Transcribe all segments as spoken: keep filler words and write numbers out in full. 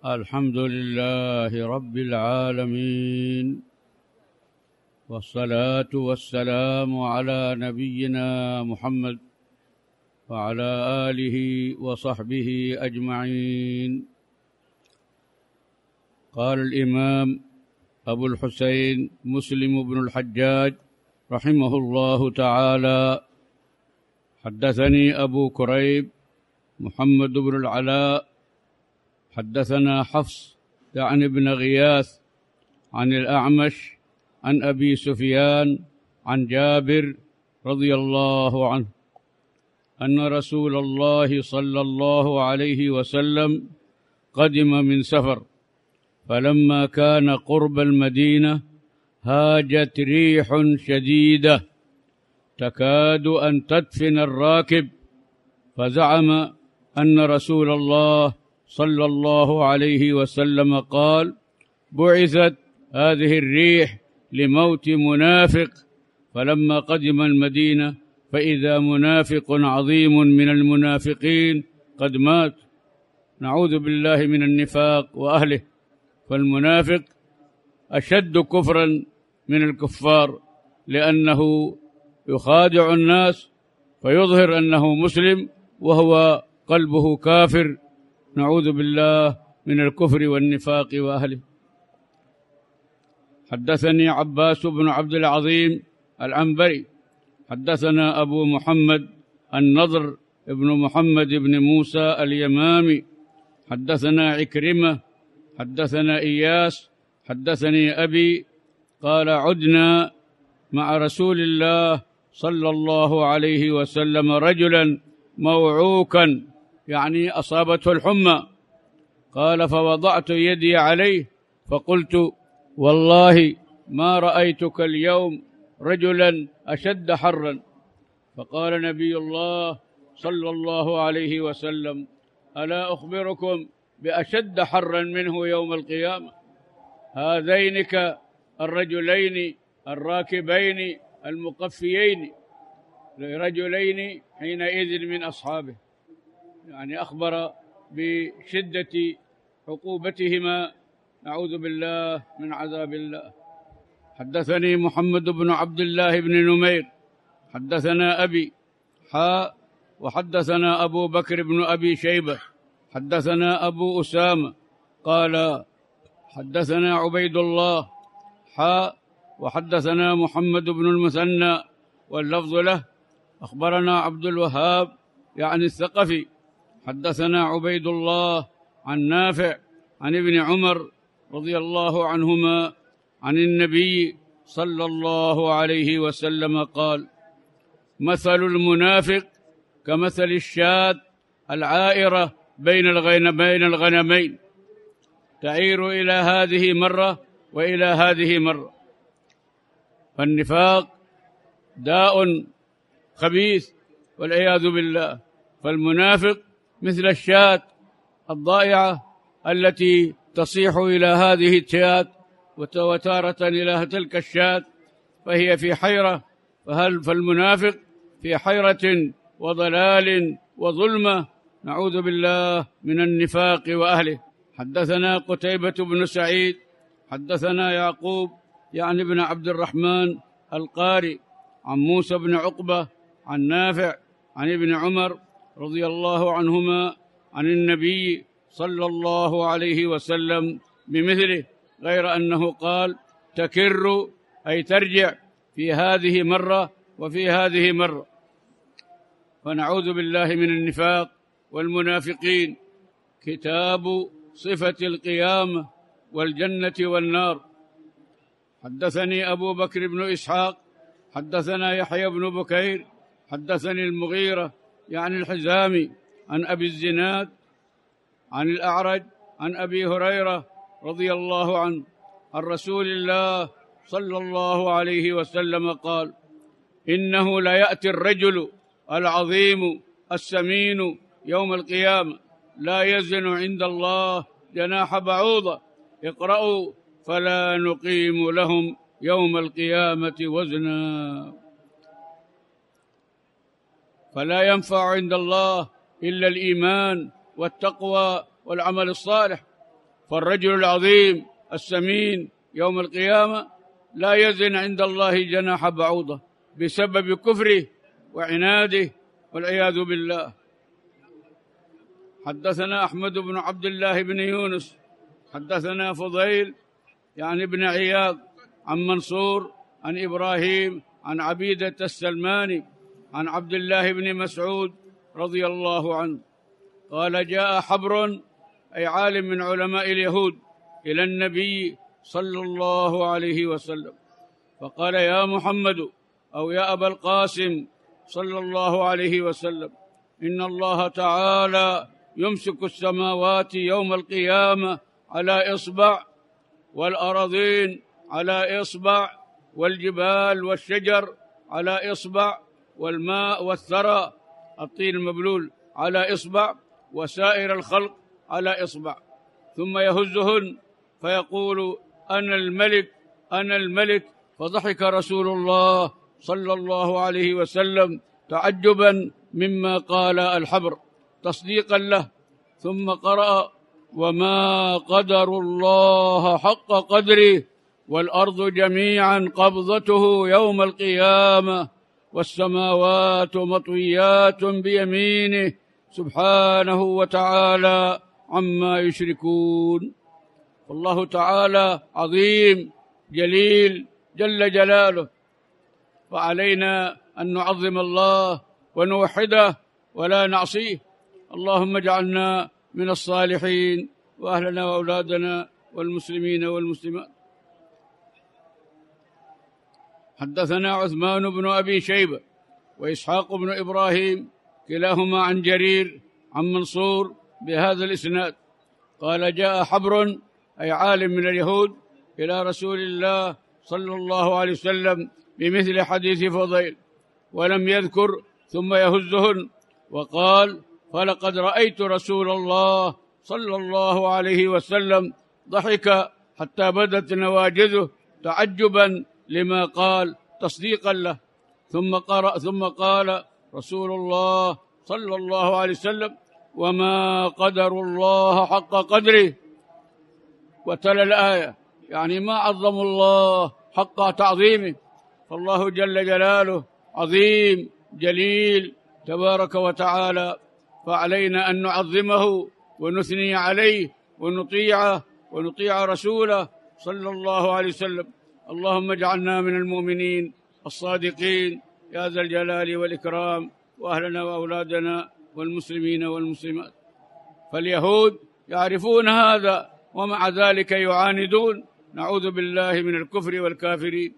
الحمد لله رب العالمين، والصلاة والسلام على نبينا محمد وعلى آله وصحبه أجمعين. قال الإمام أبو الحسين مسلم بن الحجاج رحمه الله تعالى: حدثني أبو كريب محمد بن العلاء حدثنا حفص يعني بن غياث عن الأعمش عن أبي سفيان عن جابر رضي الله عنه أن رسول الله صلى الله عليه وسلم قدم من سفر، فلما كان قرب المدينة هاجت ريح شديدة تكاد أن تدفن الراكب، فزعم أن رسول الله صلى الله عليه وسلم قال: بعثت هذه الريح لموت منافق. فلما قدم المدينة فإذا منافق عظيم من المنافقين قد مات، نعوذ بالله من النفاق وأهله. فالمنافق أشد كفرا من الكفار، لأنه يخادع الناس فيظهر أنه مسلم وهو قلبه كافر، نعوذ بالله من الكفر والنفاق وأهله. حدثني عباس بن عبد العظيم العنبري حدثنا أبو محمد النضر ابن محمد بن موسى اليمامي حدثنا عكرمة حدثنا إياس حدثني أبي قال: عدنا مع رسول الله صلى الله عليه وسلم رجلا موعوكا، يعني أصابته الحمى. قال: فوضعت يدي عليه فقلت: والله ما رأيتك اليوم رجلا أشد حرا. فقال نبي الله صلى الله عليه وسلم: ألا أخبركم بأشد حرا منه يوم القيامة؟ هذينك الرجلين الراكبين المقفيين لرجلين حينئذ من أصحابه، يعني أخبر بشدة عقوبتهما، نعوذ بالله من عذاب الله. حدثني محمد بن عبد الله بن نمير حدثنا أبي حاء وحدثنا أبو بكر بن أبي شيبة حدثنا أبو أسامة قال: حدثنا عبيد الله حاء وحدثنا محمد بن المثنى واللفظ له. أخبرنا عبد الوهاب يعني الثقفي حدثنا عبيد الله عن نافع عن ابن عمر رضي الله عنهما عن النبي صلى الله عليه وسلم قال: مثل المنافق كمثل الشاة العائرة بين الغنمين الغنمين تعير إلى هذه مرة وإلى هذه مرة. فالنفاق داء خبيث والعياذ بالله. فالمنافق مثل الشاة الضائعة التي تصيح إلى هذه الشاة وتارة إلى تلك الشاة، فهي في حيرة. فهل فالمنافق في حيرة وضلال وظلمة، نعوذ بالله من النفاق وأهله. حدثنا قتيبة بن سعيد حدثنا يعقوب يعني بن عبد الرحمن القاري عن موسى بن عقبة عن نافع عن ابن عمر رضي الله عنهما عن النبي صلى الله عليه وسلم بمثله، غير أنه قال: تكر أي ترجع في هذه مرة وفي هذه مرة. فنعوذ بالله من النفاق والمنافقين. كتاب صفة القيامة والجنة والنار. حدثني أبو بكر بن إسحاق حدثنا يحيى بن بكير حدثني المغيرة يعني الحزامي عن أبي الزناد عن الأعرج عن أبي هريرة رضي الله عنه عن رسول الله صلى الله عليه وسلم قال: إنه لا يأتي الرجل العظيم السمين يوم القيامة لا يزن عند الله جناح بعوضة، اقرأوا فلا نقيم لهم يوم القيامة وزنا. فلا ينفع عند الله إلا الإيمان والتقوى والعمل الصالح. فالرجل العظيم السمين يوم القيامة لا يزن عند الله جناح بعوضة بسبب كفره وعناده والعياذ بالله. حدثنا أحمد بن عبد الله بن يونس حدثنا فضيل يعني ابن عياض عن منصور عن إبراهيم عن عبيدة السلماني عن عبد الله بن مسعود رضي الله عنه قال جاء حبر أي عالم من علماء اليهود إلى النبي صلى الله عليه وسلم فقال يا محمد أو يا أبا القاسم صلى الله عليه وسلم إن الله تعالى يمسك السماوات يوم القيامة على إصبع والأراضين على إصبع والجبال والشجر على إصبع والماء والثرى الطين المبلول على إصبع وسائر الخلق على إصبع ثم يهزهن فيقول أنا الملك أنا الملك فضحك رسول الله صلى الله عليه وسلم تعجبا مما قال الحبر تصديقا له ثم قرأ وما قدر الله حق قدره والأرض جميعا قبضته يوم القيامة والسماوات مطويات بيمينه سبحانه وتعالى عما يشركون. والله تعالى عظيم جليل جل جلاله وعلينا أن نعظم الله ونوحده ولا نعصيه. اللهم اجعلنا من الصالحين وأهلنا وأولادنا والمسلمين والمسلمات. حدثنا عثمان بن أبي شيبة وإسحاق بن إبراهيم كلاهما عن جرير عن منصور بهذا الإسناد قال جاء حبر أي عالم من اليهود إلى رسول الله صلى الله عليه وسلم بمثل حديث فضيل ولم يذكر ثم يهزهن وقال فلقد رأيت رسول الله صلى الله عليه وسلم ضحك حتى بدت نواجذه تعجبا لما قال تصديقا له ثم قرأ ثم قال رسول الله صلى الله عليه وسلم وما قدر الله حق قدره وتلا الآية يعني ما عظموا الله حق تعظيمه. فالله جل جلاله عظيم جليل تبارك وتعالى فعلينا أن نعظمه ونثني عليه ونطيعه ونطيع رسوله صلى الله عليه وسلم. اللهم اجعلنا من المؤمنين الصادقين يا ذا الجلال والإكرام وأهلنا وأولادنا والمسلمين والمسلمات. فاليهود يعرفون هذا ومع ذلك يعاندون نعوذ بالله من الكفر والكافرين.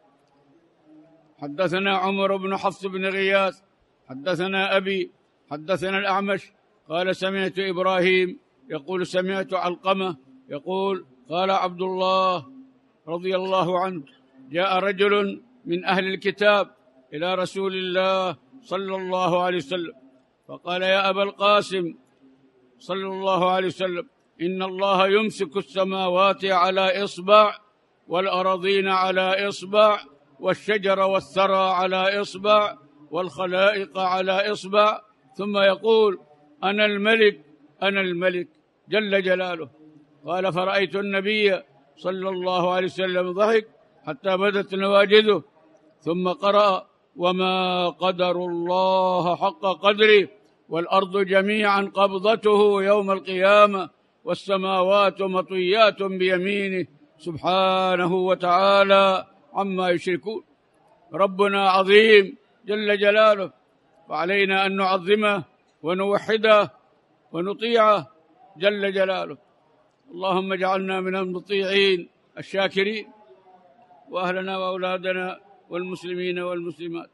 حدثنا عمر بن حفص بن غياث حدثنا أبي حدثنا الأعمش قال سمعت إبراهيم يقول سمعت علقمة يقول قال عبد الله رضي الله عنه جاء رجل من أهل الكتاب إلى رسول الله صلى الله عليه وسلم فقال يا أبا القاسم صلى الله عليه وسلم إن الله يمسك السماوات على إصبع والأراضين على إصبع والشجر والثرى على إصبع والخلائق على إصبع ثم يقول أنا الملك أنا الملك جل جلاله. قال فرأيت النبي صلى الله عليه وسلم ضحك حتى بدت نواجذه ثم قرأ وما قدر الله حق قدره والأرض جميعا قبضته يوم القيامة والسماوات مطويات بيمينه سبحانه وتعالى عما يشركون. ربنا عظيم جل جلاله وعلينا أن نعظمه ونوحده ونطيعه جل جلاله. اللهم اجعلنا من المطيعين الشاكرين وأهلنا وأولادنا والمسلمين والمسلمات.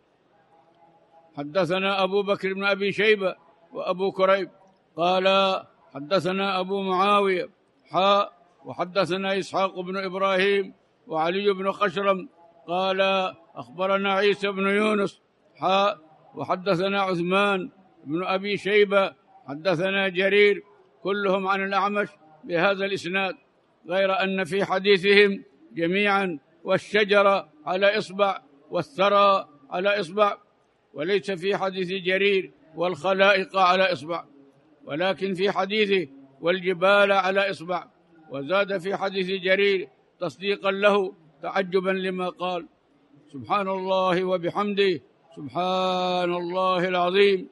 حدثنا أبو بكر بن أبي شيبة وأبو كريب قال حدثنا أبو معاوية حاء وحدثنا إسحاق بن إبراهيم وعلي بن خشرم قال أخبرنا عيسى بن يونس حاء وحدثنا عثمان بن أبي شيبة حدثنا جرير كلهم عن الأعمش بهذا الإسناد غير أن في حديثهم جميعا والشجرة على إصبع والثرى على إصبع وليس في حديث جرير والخلائق على إصبع ولكن في حديثه والجبال على إصبع وزاد في حديث جرير تصديقا له تعجبا لما قال: سبحان الله وبحمده سبحان الله العظيم.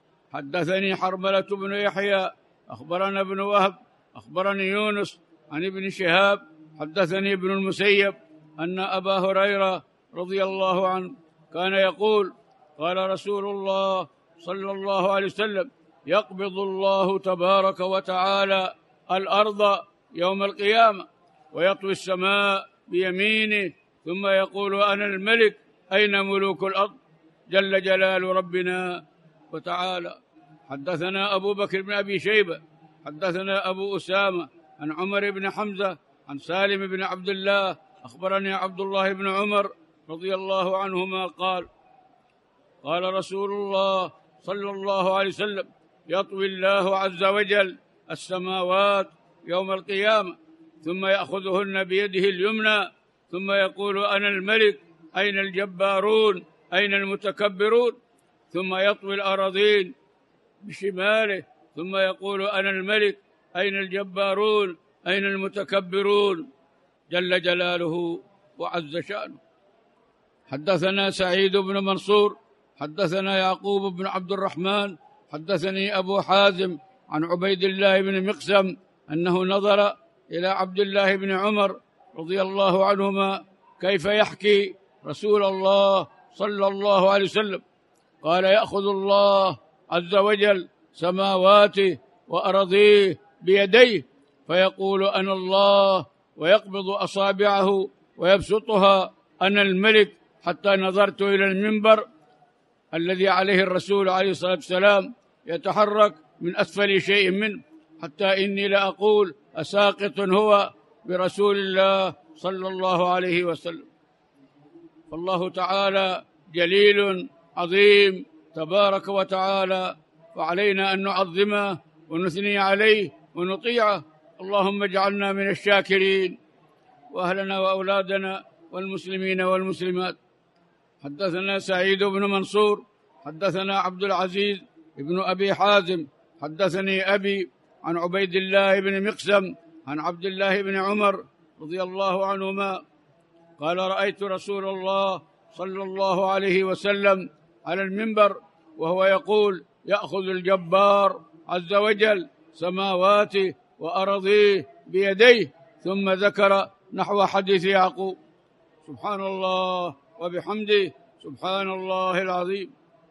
حدثني حرملة بن يحيى أخبرنا ابن وهب أخبرني يونس عن ابن شهاب حدثني ابن المسيب أن أبا هريرة رضي الله عنه كان يقول: قال رسول الله صلى الله عليه وسلم: يقبض الله تبارك وتعالى الأرض يوم القيامة ويطوي السماء بيمينه ثم يقول: أنا الملك أين ملوك الأرض جل جلال ربنا وتعالى. حدثنا أبو بكر بن أبي شيبة حدثنا أبو أسامة عن عمر بن حمزة عن سالم بن عبد الله أخبرني عبد الله بن عمر رضي الله عنهما قال: قال رسول الله صلى الله عليه وسلم: يطوي الله عز وجل السماوات يوم القيامة ثم يأخذهن بيده اليمنى ثم يقول: أنا الملك أين الجبارون أين المتكبرون، ثم يطوي الأراضين بشماله ثم يقول: أنا الملك أين الجبارون أين المتكبرون جل جلاله وعز شأنه. حدثنا سعيد بن منصور حدثنا يعقوب بن عبد الرحمن حدثني أبو حازم عن عبيد الله بن مقسم أنه نظر إلى عبد الله بن عمر رضي الله عنهما كيف يحكي رسول الله صلى الله عليه وسلم. قال: يأخذ الله عز وجل سماواته وأرضيه بيديه فيقول: أنا الله، ويقبض أصابعه ويبسطها: أنا الملك، حتى نظرت إلى المنبر الذي عليه الرسول عليه الصلاة والسلام يتحرك من أسفل شيء منه، حتى إني لأقول: أساقط هو برسول الله صلى الله عليه وسلم. فالله تعالى جليل عظيم تبارك وتعالى، وعلينا أن نعظمه ونثني عليه ونطيعه. اللهم اجعلنا من الشاكرين، وأهلنا وأولادنا والمسلمين والمسلمات. حدثنا سعيد بن منصور حدثنا عبد العزيز بن أبي حازم حدثني أبي عن عبيد الله بن مقسم عن عبد الله بن عمر رضي الله عنهما قال: رأيت رسول الله صلى الله عليه وسلم على المنبر وهو يقول: يأخذ الجبار عز وجل سماواته وأرضيه بيديه، ثم ذكر نحو حديث يعقوب. سبحان الله وبحمده سبحان الله العظيم.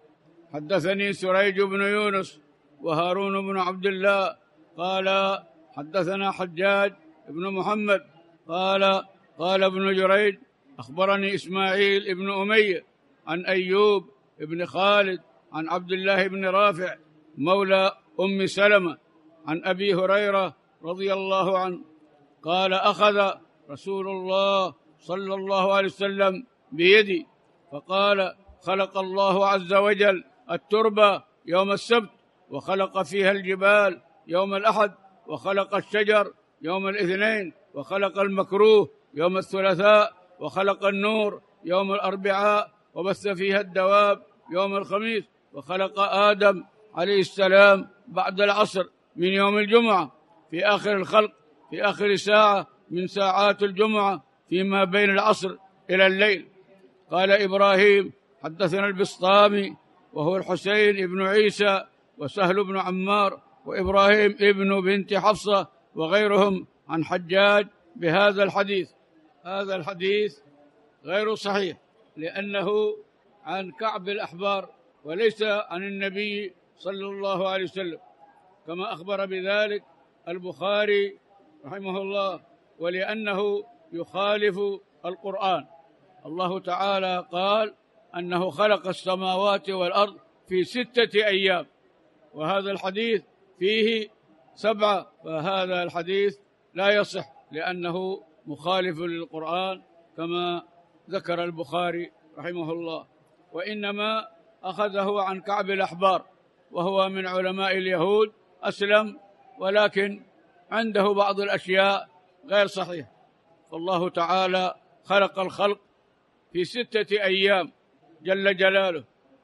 حدثني سريج بن يونس وهارون بن عبد الله قال: حدثنا حجاج بن محمد قال: قال ابن جريج: أخبرني إسماعيل بن أمية عن أيوب بن خالد عن عبد الله بن رافع مولى أم سلمة عن أبي هريرة رضي الله عنه قال: أخذ رسول الله صلى الله عليه وسلم بيدي فقال: خلق الله عز وجل التربة يوم السبت، وخلق فيها الجبال يوم الأحد، وخلق الشجر يوم الاثنين، وخلق المكروه يوم الثلاثاء، وخلق النور يوم الأربعاء، وبث فيها الدواب يوم الخميس، وخلق آدم عليه السلام بعد العصر من يوم الجمعة في آخر الخلق، في آخر ساعة من ساعات الجمعة فيما بين العصر إلى الليل. قال إبراهيم: حدثنا البسطامي وهو الحسين بن عيسى وسهل بن عمار وإبراهيم ابن بنت حفصة وغيرهم عن حجاج بهذا الحديث. هذا الحديث غير صحيح لأنه عن كعب الأحبار وليس عن النبي صلى الله عليه وسلم، كما أخبر بذلك البخاري رحمه الله، ولأنه يخالف القرآن. الله تعالى قال أنه خلق السماوات والأرض في ستة أيام، وهذا الحديث فيه سبعة، فهذا الحديث لا يصح لأنه مخالف للقرآن كما ذكر البخاري رحمه الله، وإنما أخذه عن كعب الأحبار وهو من علماء اليهود، أسلم ولكن عنده بعض الأشياء غير صحيحة. فالله تعالى خلق الخلق في ستة أيام جل جلاله.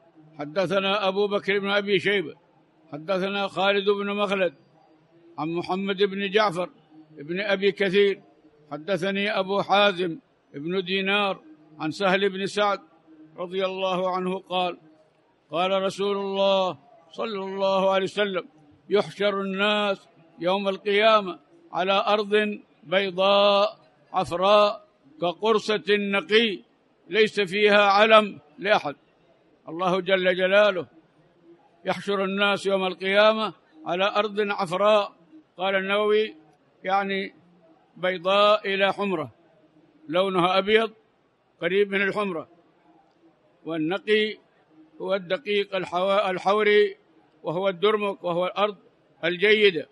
حدثنا أبو بكر بن أبي شيبة حدثنا خالد بن مخلد عن محمد بن جعفر ابن أبي كثير حدثني أبو حازم ابن دينار عن سهل بن سعد رضي الله عنه قال قال رسول الله صلى الله عليه وسلم يحشر الناس يوم القيامة على أرض بيضاء عفراء كقرصة نقي ليس فيها علم لأحد. الله جل جلاله يحشر الناس يوم القيامة على أرض عفراء، قال النووي يعني بيضاء إلى حمرة، لونها أبيض قريب من الحمرة، والنقي هو الدقيق الحوري وهو الدرمك وهو الأرض الجيدة.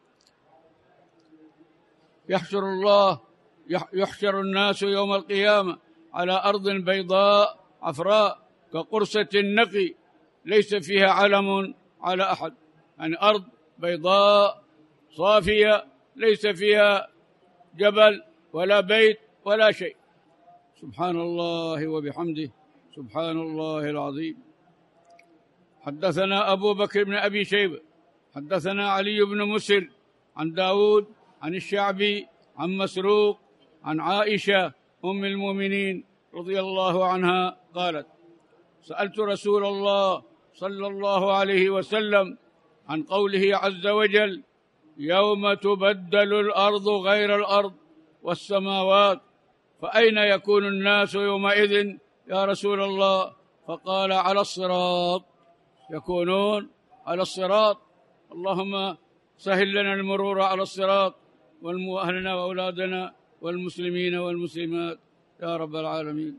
يحشر الله يحشر الناس يوم القيامة على أرض بيضاء عفراء كقرصة النقي ليس فيها علم على أحد، يعني أرض بيضاء صافية ليس فيها جبل ولا بيت ولا شيء. سبحان الله وبحمده سبحان الله العظيم. حدثنا أبو بكر بن أبي شيبة حدثنا علي بن مسهر عن داود عن الشعبي عن مسروق عن عائشة أم المؤمنين رضي الله عنها قالت سألت رسول الله صلى الله عليه وسلم عن قوله عز وجل يوم تبدل الأرض غير الأرض والسماوات فأين يكون الناس يومئذ يا رسول الله؟ فقال على الصراط، يكونون على الصراط. اللهم سهل لنا المرور على الصراط وأهلنا وأولادنا والمسلمين والمسلمات يا رب العالمين.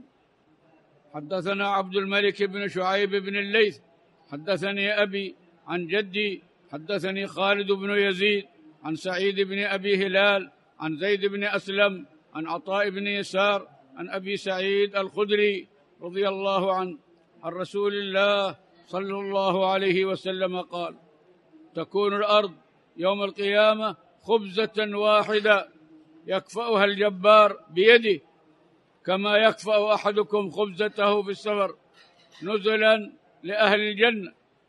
حدثنا عبد الملك بن شعيب بن الليث حدثني أبي عن جدي حدثني خالد بن يزيد عن سعيد بن أبي هلال عن زيد بن أسلم عن عطاء بن يسار عن أبي سعيد الخدري رضي الله عنه عن رسول الله صلى الله عليه وسلم قال تكون الأرض يوم القيامة خبزة واحدة يكفأها الجبار بيده كما يكفأ أحدكم خبزته في السفر نزلا لأهل الجنة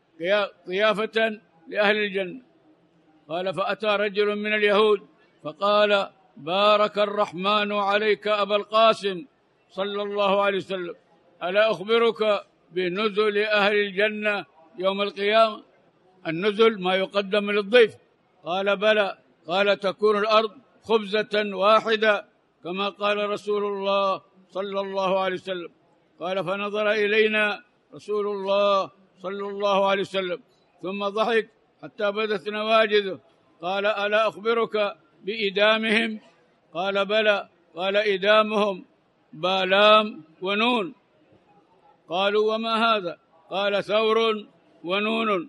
ضيافة لأهل الجنة. قال فأتى رجل من اليهود فقال بارك الرحمن عليك أبا القاسم صلى الله عليه وسلم ألا أخبرك بنزل أهل الجنة يوم القيامة؟ النزل ما يقدم للضيف. قال بلى. قال تكون الأرض خبزة واحدة كما قال رسول الله صلى الله عليه وسلم. قال فنظر إلينا رسول الله صلى الله عليه وسلم ثم ضحك حتى بدت نواجذه. قال ألا أخبرك بإدامهم؟ قال بلى. قال إدامهم بالام ونون. قالوا وما هذا؟ قال ثور ونون.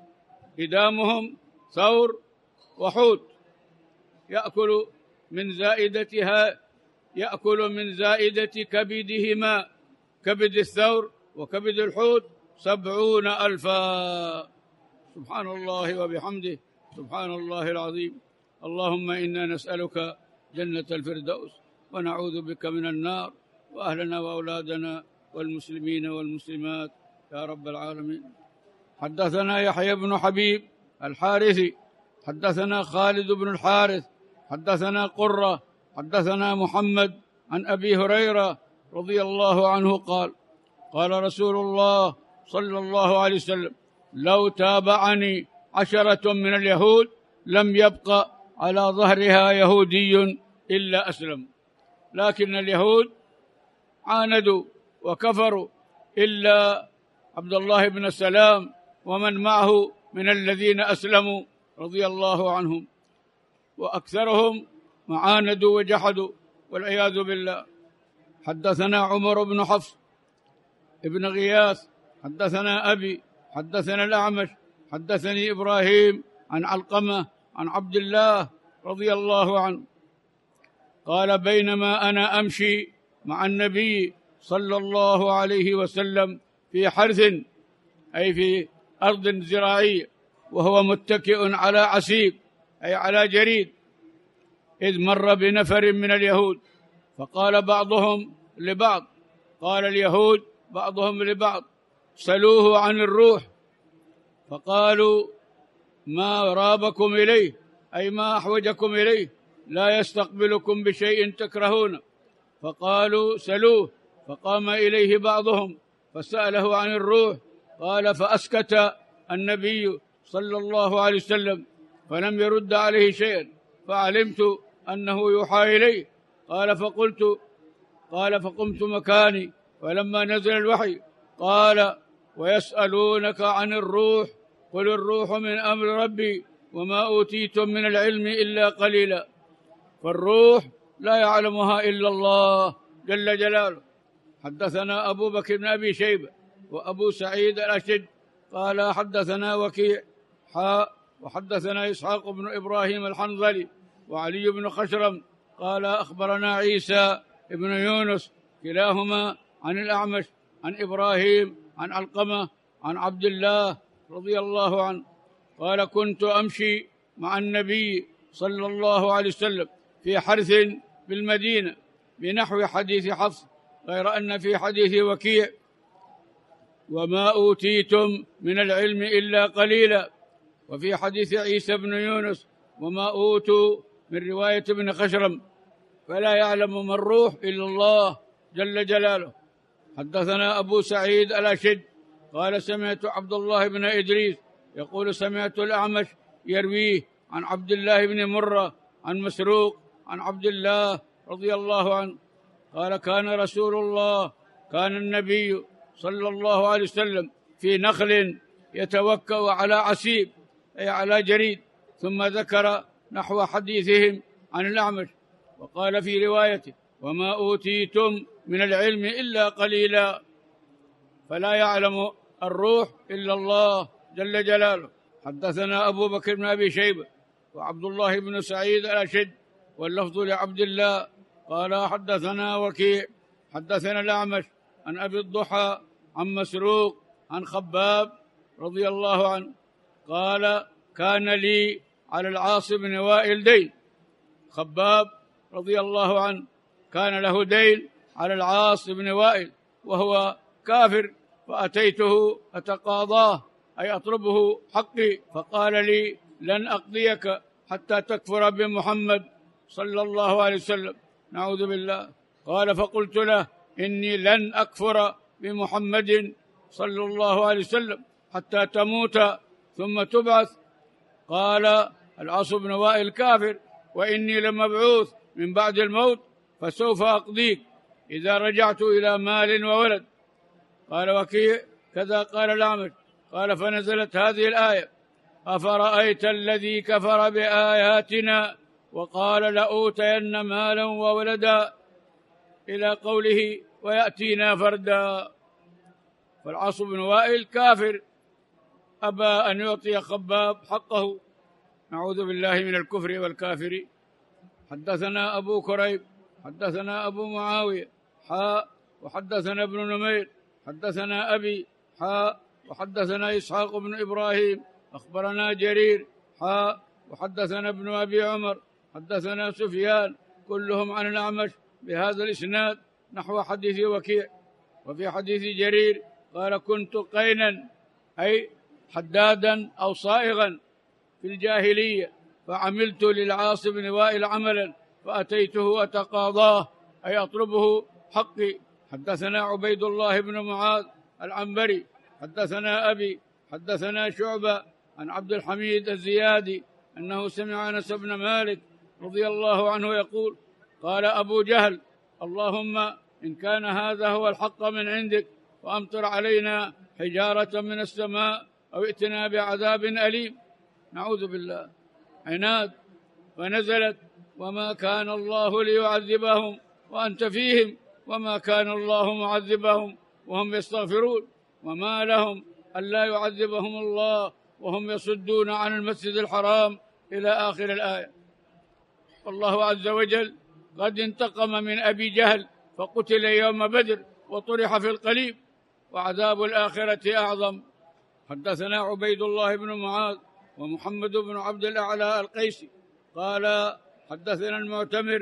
إدامهم ثور وحوت يأكل من زائدتها يأكل من زائدة كبدهما كبد الثور وكبد الحوت سبعون ألفا. سبحان الله وبحمده سبحان الله العظيم. اللهم إنا نسألك جنة الفردوس ونعوذ بك من النار وأهلنا وأولادنا والمسلمين والمسلمات يا رب العالمين. حدثنا يحيى بن حبيب الحارثي حدثنا خالد بن الحارث حدثنا قرة حدثنا محمد عن أبي هريرة رضي الله عنه قال قال رسول الله صلى الله عليه وسلم لو تابعني عشرة من اليهود لم يبق على ظهرها يهودي إلا أسلم. لكن اليهود عاندوا وكفروا إلا عبد الله بن سلام ومن معه من الذين أسلموا رضي الله عنهم، وأكثرهم معاندوا وجحدوا والعياذ بالله. حدثنا عمر بن حفص ابن غياث حدثنا أبي حدثنا الأعمش حدثني إبراهيم عن علقمة عن عبد الله رضي الله عنه قال بينما أنا أمشي مع النبي صلى الله عليه وسلم في حرث أي في أرض زراعية وهو متكئ على عسيب أي على جريد إذ مر بنفر من اليهود فقال بعضهم لبعض قال اليهود بعضهم لبعض سلوه عن الروح فقالوا ما رابكم إليه أي ما أحوجكم إليه؟ لا يستقبلكم بشيء تكرهون. فقالوا سلوه، فقام إليه بعضهم فسأله عن الروح، قال فأسكت النبي صلى الله عليه وسلم فلم يرد عليه شيئا، فعلمت أنه يوحى إليه. قال فقلت قال فقمت مكاني، فلما نزل الوحي قال ويسألونك عن الروح قل الروح من أمر ربي وما أوتيتم من العلم إلا قليلا. فالروح لا يعلمها إلا الله جل جلاله. حدثنا أبو بكر بن أبي شيبة وأبو سعيد الأشج قال حدثنا وكيع حاء وحدثنا إسحاق بن إبراهيم الحنظلي وعلي بن خشرم قال أخبرنا عيسى بن يونس كلاهما عن الأعمش عن إبراهيم عن علقمة عن عبد الله رضي الله عنه قال كنت أمشي مع النبي صلى الله عليه وسلم في حرث بالمدينة بنحو حديث حفص، غير أن في حديث وكيع وما أوتيتم من العلم إلا قليلا، وفي حديث عيسى بن يونس وما أوتوا من رواية ابن خشرم فلا يعلم من الروح إلا الله جل جلاله. حدثنا أبو سعيد الأشج قال سمعت عبد الله بن إدريس يقول سمعت الأعمش يرويه عن عبد الله بن مرة عن مسروق عن عبد الله رضي الله عنه قال كان رسول الله كان النبي صلى الله عليه وسلم في نخل يتوكأ على عسيب أي على جريد، ثم ذكر نحو حديثهم عن الأعمش وقال في روايته وما أوتيتم من العلم إلا قليلا، فلا يعلم الروح إلا الله جل جلاله. حدثنا أبو بكر بن أبي شيبة وعبد الله بن سعيد الأشج واللفظ لعبد الله قال حدثنا وكيع حدثنا الأعمش عن أبي الضحى عن مسروق عن خباب رضي الله عنه قال كان لي على العاص بن وائل دين. خباب رضي الله عنه كان له دين على العاص بن وائل وهو كافر، فأتيته أتقاضاه أي أطلبه حقي، فقال لي لن أقضيك حتى تكفر بمحمد صلى الله عليه وسلم، نعوذ بالله. قال فقلت له إني لن أكفر بمحمد صلى الله عليه وسلم حتى تموت ثم تبعث. قال العاص بن وائل كافر وإني لمبعوث من بعد الموت فسوف أقضيك إذا رجعت إلى مال وولد. قال وكيع كذا قال الأعمش. قال فنزلت هذه الآية أفرأيت الذي كفر بآياتنا وقال لأوتين مالا وولدا إلى قوله ويأتينا فردا. فالعاص بن وائل كافر أبى أن يعطي خباب حقه، نعوذ بالله من الكفر والكافر. حدثنا أبو كريب حدثنا أبو معاوية حاء وحدثنا ابن نمير حدثنا أبي حاء وحدثنا إسحاق بن إبراهيم أخبرنا جرير حاء وحدثنا ابن أبي عمر حدثنا سفيان كلهم عن الأعمش بهذا الإسناد نحو حديث وكيع. وفي حديث جرير قال كنت قينا أي حدادا أو صائغا في الجاهلية، فعملت للعاص بن وائل عملا فأتيته أتقاضاه أي أطلبه حقي. حدثنا عبيد الله بن معاذ العنبري حدثنا أبي حدثنا شعبة عن عبد الحميد الزيادي أنه سمع أنس بن مالك رضي الله عنه يقول قال أبو جهل اللهم إن كان هذا هو الحق من عندك وأمطر علينا حجارة من السماء أو ائتنا بعذاب أليم، نعوذ بالله. عناد. فنزلت وما كان الله ليعذبهم وأنت فيهم وما كان الله معذبهم وهم يستغفرون وما لهم ألا يعذبهم الله وهم يصدون عن المسجد الحرام إلى آخر الآية. والله عز وجل قد انتقم من أبي جهل فقتل يوم بدر وطرح في القليب، وعذاب الآخرة أعظم. حدثنا عبيد الله بن معاذ ومحمد بن عبد الأعلى القيسي قال حدثنا المعتمر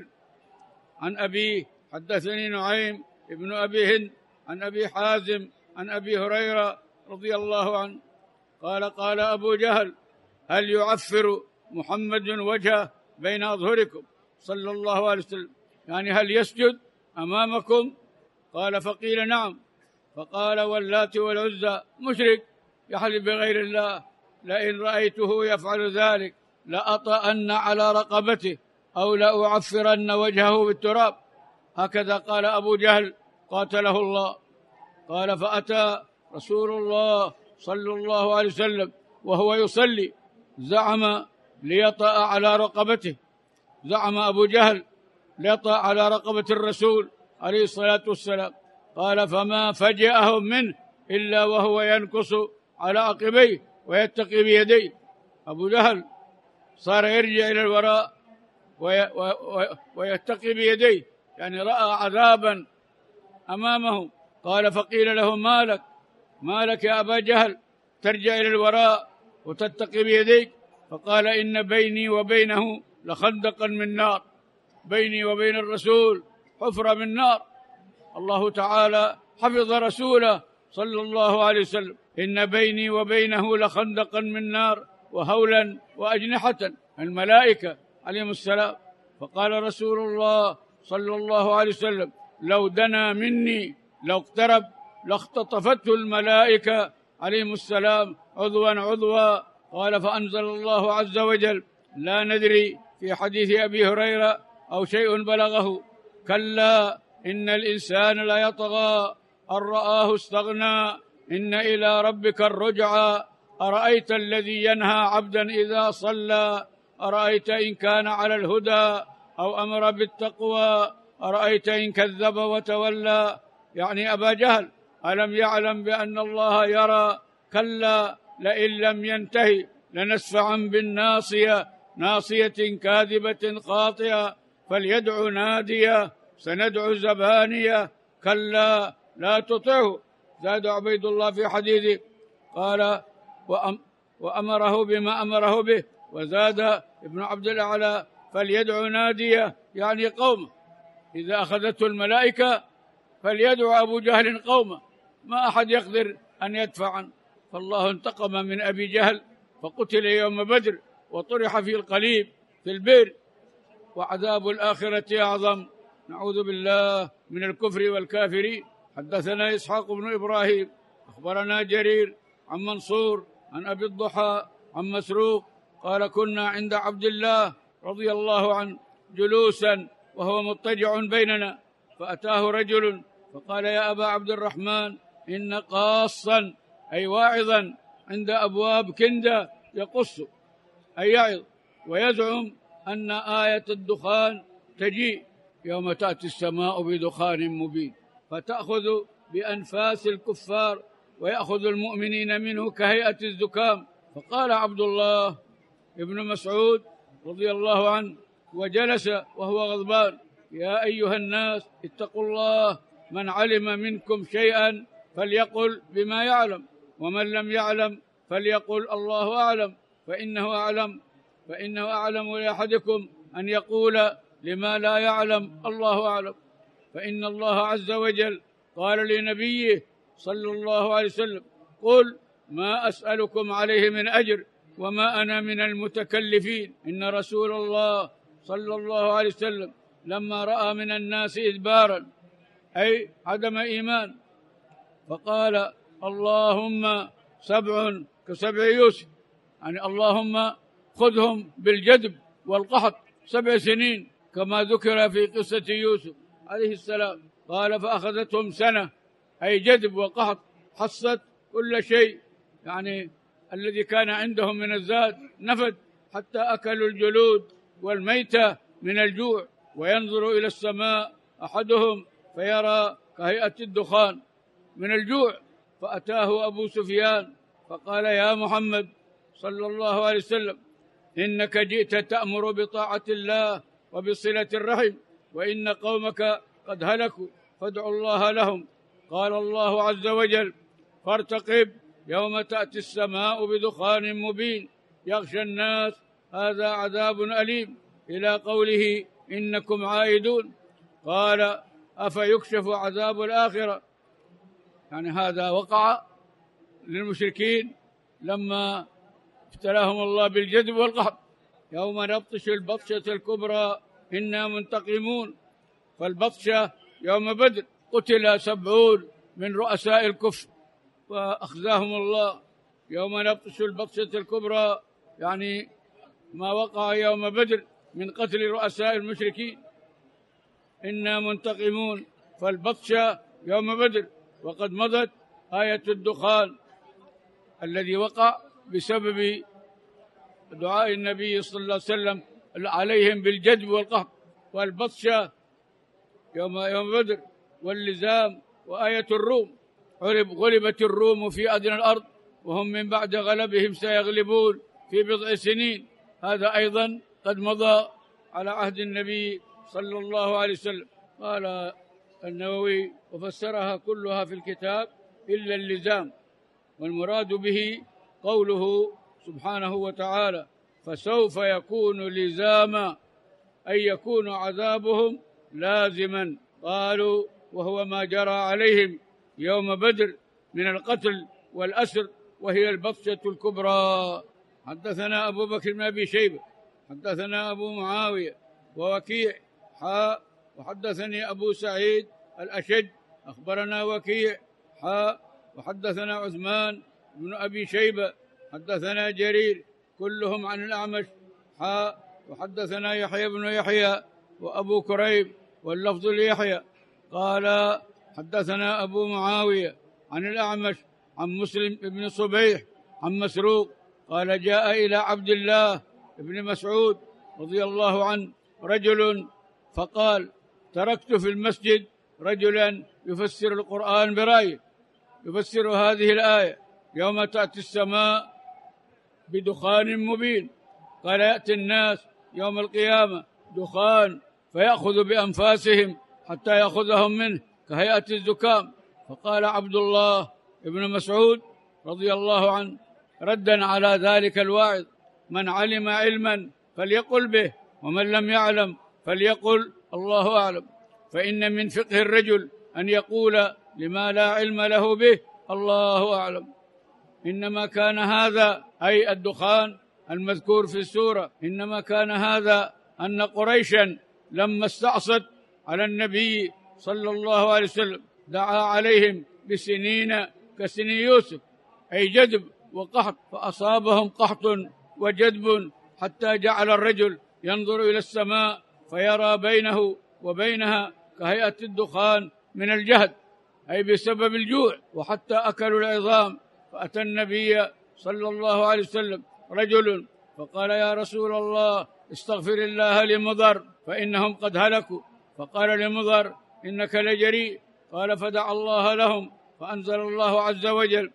عن أبيه حدثني نعيم ابن أبي هند عن أبي حازم عن أبي هريرة رضي الله عنه قال قال أبو جهل هل يعفر محمد وجهه بين أظهركم صلى الله عليه وسلم يعني هل يسجد أمامكم؟ قال فقيل نعم. فقال واللات والعزى مشرك يحلف بغير الله لئن رأيته يفعل ذلك لأطأن على رقبته أو لأعفرن وجهه بالتراب. هكذا قال أبو جهل قاتله الله. قال فأتى رسول الله صلى الله عليه وسلم وهو يصلي زعم ليطأ على رقبته، زعم أبو جهل ليطأ على رقبة الرسول عليه الصلاة والسلام. قال فما فجأهم منه إلا وهو ينكص على عقبيه ويتقي بيديه. أبو جهل صار يرجع إلى الوراء ويتقي بيديه، يعني رأى عذابا أمامه. قال فقيل له ما لك ما لك يا أبا جهل ترجع إلى الوراء وتتقي بيديك؟ فقال إن بيني وبينه لخندقا من نار، بيني وبين الرسول حفرة من نار. الله تعالى حفظ رسوله صلى الله عليه وسلم، إن بيني وبينه لخندقا من نار وهولا وأجنحة، الملائكة عليهم السلام. فقال رسول الله صلى الله عليه وسلم لو دنا مني لو اقترب لاختطفته الملائكة عليهم السلام عضوا عضوا. قال فأنزل الله عز وجل لا ندري في حديث أبي هريرة أو شيء بلغه كلا إن الإنسان ليطغى أن رآه استغنى إن إلى ربك الرجعى أرأيت الذي ينهى عبدا إذا صلى أرأيت إن كان على الهدى أو أمر بالتقوى أرأيت إن كذب وتولى. يعني أبا جهل ألم يعلم بأن الله يرى؟ كلا لئن لم ينتهي لنسفعا بالناصية ناصية كاذبة خاطئة فليدع نادية سندع زبانية كلا لا تطعه. زاد عبيد الله في حديثه قال وأم وأمره بما أمره به. وزاد ابن عبد الأعلى فليدع نادية يعني قومه، إذا أخذته الملائكة فليدع أبو جهل قومه، ما أحد يقدر أن يدفع عنه. فالله انتقم من أبي جهل فقتل يوم بدر وطرح في القليب في البئر، وعذاب الآخرة أعظم. نعوذ بالله من الكفر والكافرين. حدثنا إسحاق بن إبراهيم أخبرنا جرير عن منصور عن أبي الضحى عن مسروق قال كنا عند عبد الله رضي الله عنه جلوسا وهو مضطجع بيننا، فأتاه رجل فقال يا أبا عبد الرحمن إن قاصا أي واعظا عند أبواب كندة يقص أي يعظ ويزعم أن آية الدخان تجيء يوم تأتي السماء بدخان مبين فتأخذ بأنفاس الكفار ويأخذ المؤمنين منه كهيئة الزكام. فقال عبد الله ابن مسعود رضي الله عنه وجلس وهو غضبان يا أيها الناس اتقوا الله، من علم منكم شيئا فليقل بما يعلم ومن لم يعلم فليقل الله أعلم، فإنه أعلم فإنه أعلم لأحدكم أن يقول لما لا يعلم الله أعلم. فإن الله عز وجل قال لنبيه صلى الله عليه وسلم قل ما أسألكم عليه من أجر وما أنا من المتكلفين. إن رسول الله صلى الله عليه وسلم لما رأى من الناس إدبارا أي عدم إيمان فقال اللهم سبع كسبع يوسف، يعني اللهم خذهم بالجدب والقحط سبع سنين كما ذكر في قصة يوسف عليه السلام. قال فأخذتهم سنة أي جدب وقحط، حصت كل شيء، يعني الذي كان عندهم من الزاد نفد حتى أكلوا الجلود والميتة من الجوع. وينظر إلى السماء أحدهم فيرى كهيئة الدخان من الجوع. فأتاه أبو سفيان فقال يا محمد صلى الله عليه وسلم إنك جئت تأمر بطاعة الله وبصلة الرحم وإن قومك قد هلكوا فادعوا الله لهم. قال الله عز وجل فارتقب يوم تأتي السماء بدخان مبين يغشى الناس هذا عذاب أليم إلى قوله إنكم عائدون. قال أفيكشف عذاب الآخرة، يعني هذا وقع للمشركين لما ابتلاهم الله بالجدب والقحط. يوم نبطش البطشة الكبرى إنا منتقمون. فالبطشة يوم بدر قتل سبعون من رؤساء الكفر وأخزاهم الله. يوم نبطش البطشة الكبرى يعني ما وقع يوم بدر من قتل رؤساء المشركين. إنا منتقمون. فالبطشة يوم بدر. وقد مضت آية الدخان الذي وقع بسبب دعاء النبي صلى الله عليه وسلم عليهم بالجدب والقهر. والبطشة يوم يوم بدر. واللزام وآية الروم. غلبت الروم في أدنى الأرض وهم من بعد غلبهم سيغلبون في بضع سنين. هذا أيضا قد مضى على عهد النبي صلى الله عليه وسلم. قال النووي وفسرها كلها في الكتاب إلا اللزام، والمراد به قوله سبحانه وتعالى فسوف يكون لزاما، أي يكون عذابهم لازما. قالوا وهو ما جرى عليهم يوم بدر من القتل والأسر، وهي البطشة الكبرى. حدثنا أبو بكر بن أبي شيبة حدثنا أبو معاوية ووكيع حاء وحدثني أبو سعيد الأشج أخبرنا وكيع حاء وحدثنا عثمان بن أبي شيبة حدثنا جرير كلهم عن الأعمش حاء وحدثنا يحيى بن يحيى وأبو كريب واللفظ ليحيى قال حدثنا أبو معاوية عن الأعمش عن مسلم بن صبيح عن مسروق قال جاء إلى عبد الله بن مسعود رضي الله عنه رجل فقال تركت في المسجد رجلا يفسر القرآن برأيه، يفسر هذه الآية يوم تأتي السماء بدخان مبين. قال يأتي الناس يوم القيامة دخان فيأخذ بأنفاسهم حتى يأخذهم منه كهيئة الزكام. فقال عبد الله ابن مسعود رضي الله عنه ردا على ذلك الواعظ من علم علما فليقل به ومن لم يعلم فليقل الله أعلم. فإن من فقه الرجل أن يقول لما لا علم له به الله أعلم. إنما كان هذا أي الدخان المذكور في السورة إنما كان هذا أن قريشا لما استعصت على النبي صلى الله عليه وسلم دعا عليهم بسنين كسن يوسف أي جدب وقحط، فأصابهم قحط وجدب حتى جعل الرجل ينظر إلى السماء فيرى بينه وبينها كهيئة الدخان من الجهد أي بسبب الجوع، وحتى أكلوا العظام. فأتى النبي صلى الله عليه وسلم رجل فقال يا رسول الله استغفر الله لمضر فإنهم قد هلكوا. فقال لمضر إنك لجريء. قال فدعا الله لهم فأنزل الله عز وجل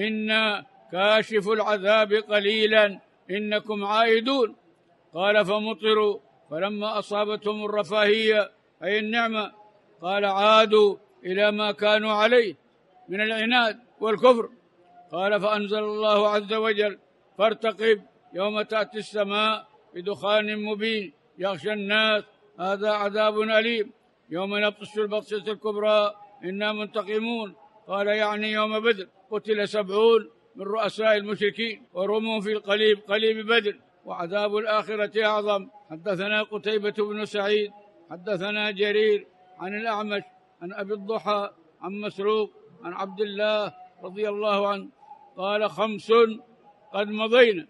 إنا كاشف العذاب قليلا إنكم عائدون. قال فمطروا فلما أصابتهم الرفاهية أي النعمة قال عادوا إلى ما كانوا عليه من العناد والكفر. قال فأنزل الله عز وجل فارتقب يوم تأتي السماء بدخان مبين يغشى الناس هذا عذاب أليم يوم نبطش البطشة الكبرى إنا منتقمون. قال يعني يوم بدر قتل سبعون من رؤساء المشركين ورموا في القليب قليب بدر وعذاب الآخرة أعظم. حدثنا قتيبة بن سعيد حدثنا جرير عن الأعمش عن أبي الضحى عن مسروق عن عبد الله رضي الله عنه قال خمس قد مضينا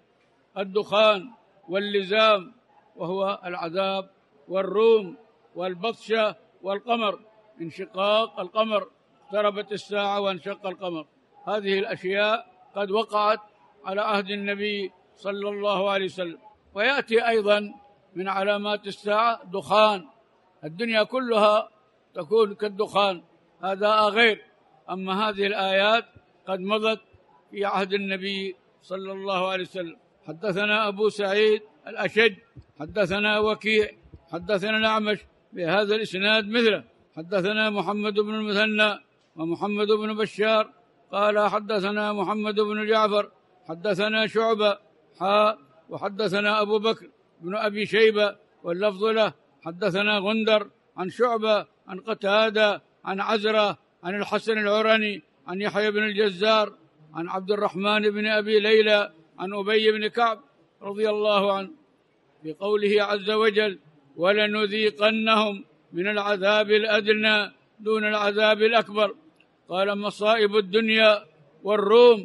الدخان واللزام وهو العذاب والروم والبطشة والقمر انشقاق القمر اقتربت الساعة وانشق القمر. هذه الأشياء قد وقعت على عهد النبي صلى الله عليه وسلم. ويأتي أيضا من علامات الساعة دخان، الدنيا كلها تكون كالدخان، هذا غير. أما هذه الآيات قد مضت في عهد النبي صلى الله عليه وسلم. حدثنا أبو سعيد الأشج حدثنا وكيع حدثنا الأعمش بهذا الإسناد مثله. حدثنا محمد بن المثنى ومحمد بن بشار قال حدثنا محمد بن جعفر حدثنا شعبة حاء وحدثنا أبو بكر بن أبي شيبة واللفظ له. حدثنا غندر عن شعبة عن قتادة عن عزرة عن الحسن العرني عن يحيى بن الجزار عن عبد الرحمن بن أبي ليلى عن أبي بن كعب رضي الله عنه بقوله عز وجل ولنذيقنهم من العذاب الأدنى دون العذاب الأكبر. قال مصائب الدنيا والروم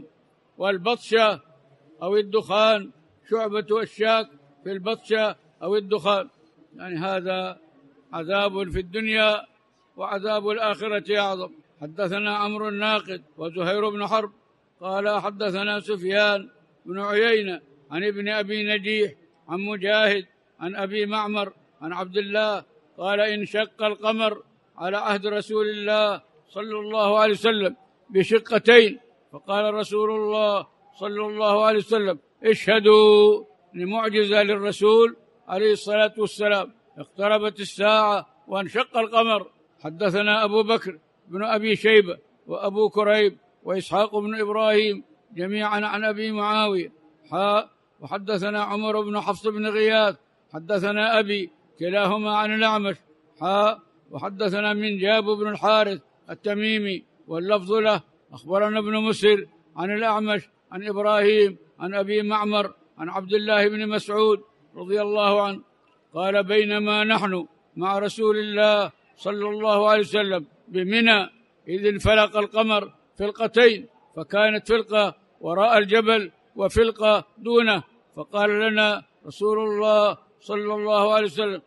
والبطشة أو الدخان، شعبة والشاك في البطشة أو الدخان، يعني هذا عذاب في الدنيا وعذاب الآخرة أعظم. حدثنا عمرو الناقد وزهير بن حرب قال حدثنا سفيان بن عيينة عن ابن أبي نجيح عن مجاهد عن أبي معمر عن عبد الله قال انشق القمر على عهد رسول الله صلى الله عليه وسلم بشقتين، فقال رسول الله صلى الله عليه وسلم اشهدوا، لمعجزة للرسول عليه الصلاة والسلام، اقتربت الساعة وانشق القمر. حدثنا أبو بكر بن أبي شيبة وأبو كريب وإسحاق بن إبراهيم جميعا عن أبي معاوية حاء. وحدثنا عمر بن حفص بن غياث حدثنا أبي كلاهما عن الأعمش حاء. وحدثنا من جاب بن الحارث التميمي واللفظ له أخبرنا ابن مسهر عن الأعمش عن إبراهيم عن أبي معمر عن عبد الله بن مسعود رضي الله عنه قال بينما نحن مع رسول الله صلى الله عليه وسلم بمنى إذ انفلق القمر فلقتين، فكانت فلقة وراء الجبل وفلقة دونه، فقال لنا رسول الله صلى الله عليه وسلم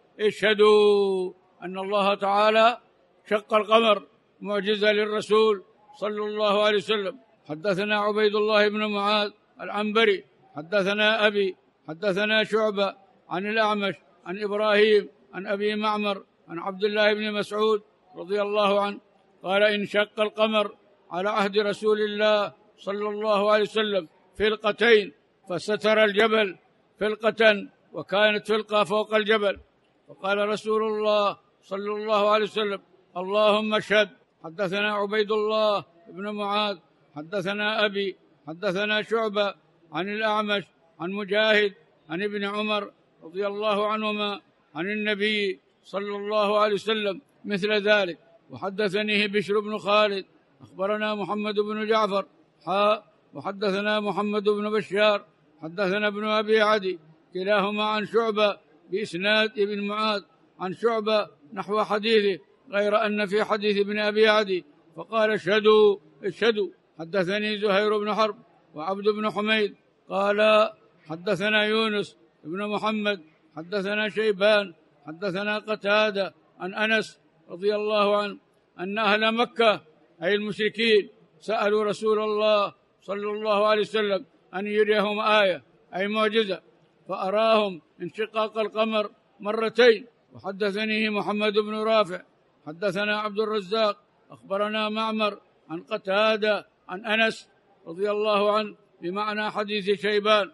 اشهدوا أن الله تعالى شق القمر، معجزة للرسول صلى الله عليه وسلم. حدثنا عبيد الله بن معاذ العنبري حدثنا أبي حدثنا شعبة عن الأعمش عن إبراهيم عن أبي معمر عن عبد الله بن مسعود رضي الله عنه قال انشق القمر على عهد رسول الله صلى الله عليه وسلم فلقتين، فستر الجبل فلقة وكانت فلقة فوق الجبل، وقال رسول الله صلى الله عليه وسلم اللهم اشهد. حدثنا عبيد الله بن معاذ حدثنا أبي حدثنا شعبة عن الأعمش عن مجاهد عن ابن عمر رضي الله عنهما عن النبي صلى الله عليه وسلم مثل ذلك. وحدثنيه بشر بن خالد أخبرنا محمد بن جعفر حاء. وحدثنا محمد بن بشار حدثنا ابن أبي عدي كلاهما عن شعبة بإسناد ابن معاذ عن شعبة نحو حديثه، غير أن في حديث ابن أبي عدي فقال اشهدوا اشهدوا. حدثني زهير بن حرب وعبد بن حميد قال حدثنا يونس بن محمد حدثنا شيبان حدثنا قتادة عن أنس رضي الله عنه أن أهل مكة أي المشركين سألوا رسول الله صلى الله عليه وسلم أن يريهم آية أي معجزة، فأراهم انشقاق القمر مرتين. وحدثني محمد بن رافع حدثنا عبد الرزاق أخبرنا معمر عن قتادة عن أنس رضي الله عنه بمعنى حديث شيبان.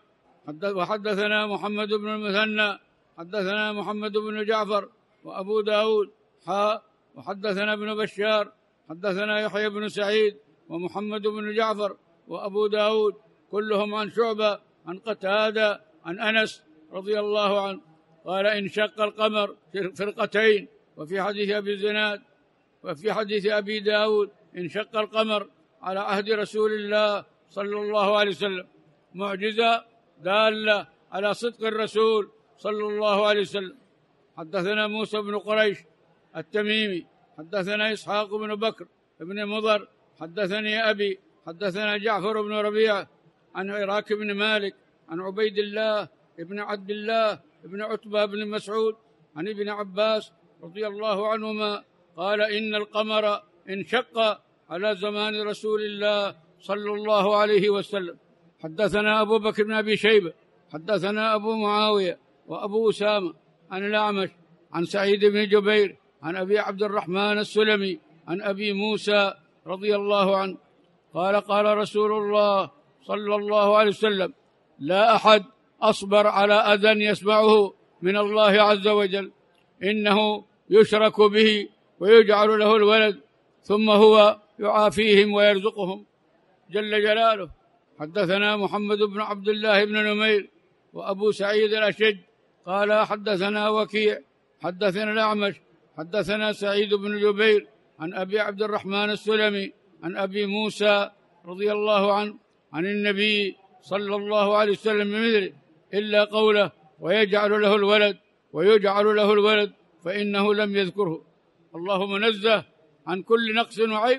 وحدثنا محمد بن المثنى حدثنا محمد بن جعفر وأبو داود حاء. وحدثنا ابن بشار حدثنا يحيى بن سعيد ومحمد بن جعفر وأبو داود كلهم عن شعبة عن قتادة عن أنس رضي الله عنه قال انشق القمر فرقتين. وفي حديث أبي الزناد وفي حديث أبي داود انشق القمر على عهد رسول الله صلى الله عليه وسلم، معجزة دالة على صدق الرسول صلى الله عليه وسلم. حدثنا موسى بن قريش التميمي حدثنا إسحاق بن بكر بن مضر حدثني أبي حدثنا جعفر بن ربيعة عن عراك بن مالك عن عبيد الله بن عبد الله بن عتبة بن مسعود عن ابن عباس رضي الله عنهما قال إن القمر انشق على زمان رسول الله صلى الله عليه وسلم. حدثنا أبو بكر بن أبي شيبة حدثنا أبو معاوية وأبو أسامة عن الأعمش عن سعيد بن جبير عن أبي عبد الرحمن السلمي عن أبي موسى رضي الله عنه قال قال رسول الله صلى الله عليه وسلم لا أحد أصبر على أذى يسمعه من الله عز وجل، إنه يشرك به ويجعل له الولد ثم هو يعافيهم ويرزقهم جل جلاله. حدثنا محمد بن عبد الله بن نمير وأبو سعيد الأشج قال حدثنا وكيع حدثنا الأعمش حدثنا سعيد بن جبير عن أبي عبد الرحمن السلمي عن أبي موسى رضي الله عنه عن النبي صلى الله عليه وسلم بمثله إلا قوله ويجعل له الولد ويجعل له الولد فإنه لم يذكره. الله منزه عن كل نقص وعيب،